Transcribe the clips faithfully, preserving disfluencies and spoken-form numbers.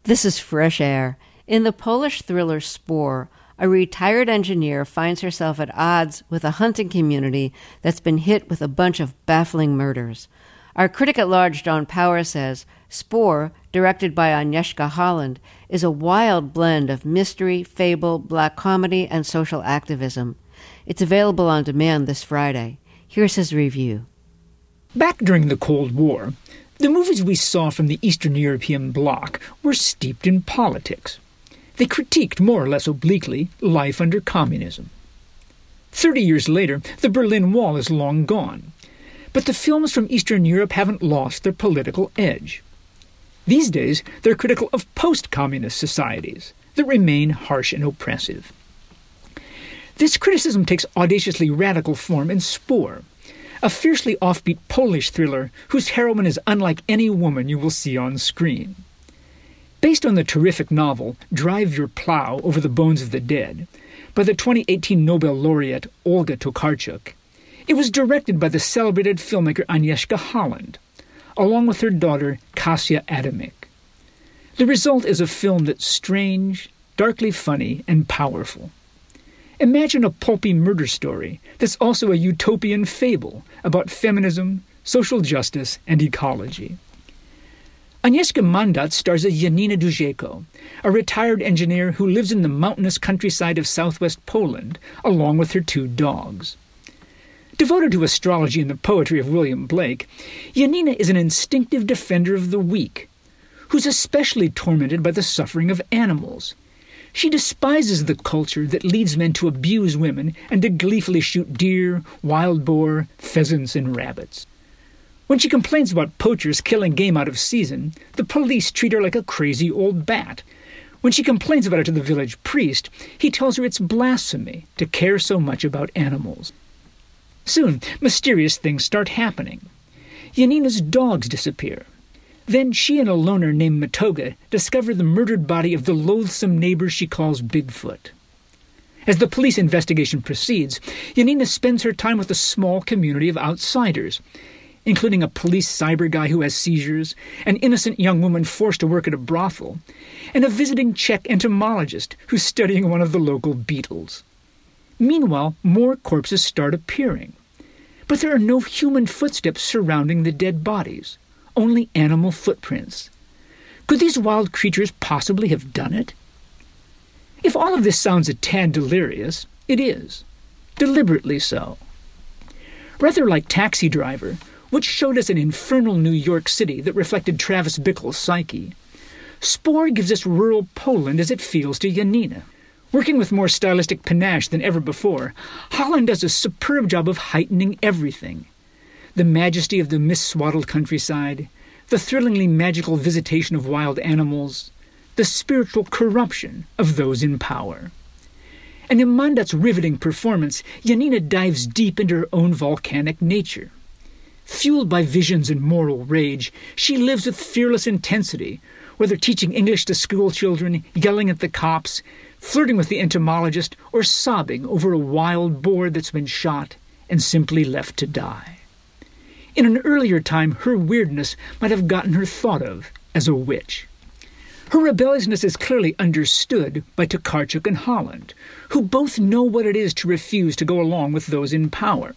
This is Fresh Air. In the Polish thriller Spore, a retired engineer finds herself at odds with a hunting community that's been hit with a bunch of baffling murders. Our critic at large, John Power, says Spore, directed by Agnieszka Holland, is a wild blend of mystery, fable, black comedy, and social activism. It's available on demand this Friday. Here's his review. Back during the Cold War, the movies we saw from the Eastern European bloc were steeped in politics. They critiqued, more or less obliquely, life under communism. Thirty years later, the Berlin Wall is long gone. But the films from Eastern Europe haven't lost their political edge. These days, they're critical of post-communist societies that remain harsh and oppressive. This criticism takes audaciously radical form in Spore, a fiercely offbeat Polish thriller whose heroine is unlike any woman you will see on screen. Based on the terrific novel Drive Your Plow Over the Bones of the Dead by the twenty eighteen Nobel laureate Olga Tokarczuk, it was directed by the celebrated filmmaker Agnieszka Holland, along with her daughter Kasia Adamik. The result is a film that's strange, darkly funny, and powerful. Imagine a pulpy murder story that's also a utopian fable about feminism, social justice, and ecology. Agnieszka Mandat stars as Janina Dujeko, a retired engineer who lives in the mountainous countryside of southwest Poland, along with her two dogs. Devoted to astrology and the poetry of William Blake, Janina is an instinctive defender of the weak, who's especially tormented by the suffering of animals. She despises the culture that leads men to abuse women and to gleefully shoot deer, wild boar, pheasants, and rabbits. When she complains about poachers killing game out of season, the police treat her like a crazy old bat. When she complains about it to the village priest, he tells her it's blasphemy to care so much about animals. Soon, mysterious things start happening. Janina's dogs disappear. Then she and a loner named Matoga discover the murdered body of the loathsome neighbor she calls Bigfoot. As the police investigation proceeds, Janina spends her time with a small community of outsiders, including a police cyber guy who has seizures, an innocent young woman forced to work at a brothel, and a visiting Czech entomologist who's studying one of the local beetles. Meanwhile, more corpses start appearing. But there are no human footsteps surrounding the dead bodies. Only animal footprints. Could these wild creatures possibly have done it? If all of this sounds a tad delirious, it is. Deliberately so. Rather like Taxi Driver, which showed us an infernal New York City that reflected Travis Bickle's psyche, Spore gives us rural Poland as it feels to Janina. Working with more stylistic panache than ever before, Holland does a superb job of heightening everything. The majesty of the mist-swaddled countryside, the thrillingly magical visitation of wild animals, the spiritual corruption of those in power. And in Mandat's riveting performance, Janina dives deep into her own volcanic nature. Fueled by visions and moral rage, she lives with fearless intensity, whether teaching English to school children, yelling at the cops, flirting with the entomologist, or sobbing over a wild boar that's been shot and simply left to die. In an earlier time, her weirdness might have gotten her thought of as a witch. Her rebelliousness is clearly understood by Tokarczuk and Holland, who both know what it is to refuse to go along with those in power.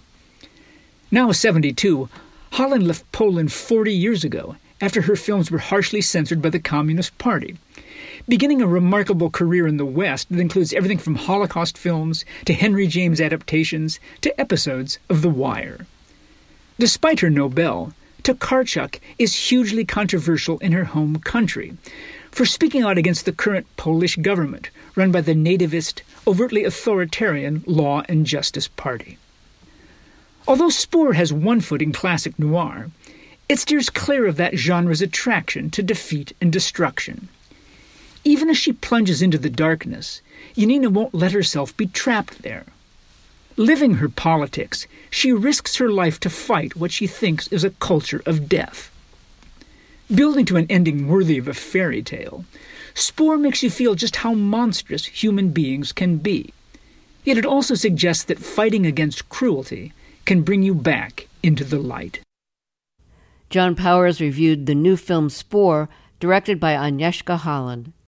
Now seventy-two, Holland left Poland forty years ago, after her films were harshly censored by the Communist Party, beginning a remarkable career in the West that includes everything from Holocaust films to Henry James adaptations to episodes of The Wire. Despite her Nobel, Tokarczuk is hugely controversial in her home country for speaking out against the current Polish government, run by the nativist, overtly authoritarian Law and Justice Party. Although Spore has one foot in classic noir, it steers clear of that genre's attraction to defeat and destruction. Even as she plunges into the darkness, Janina won't let herself be trapped there. Living her politics, she risks her life to fight what she thinks is a culture of death. Building to an ending worthy of a fairy tale, Spore makes you feel just how monstrous human beings can be. Yet it also suggests that fighting against cruelty can bring you back into the light. John Powers reviewed the new film Spore, directed by Agnieszka Holland.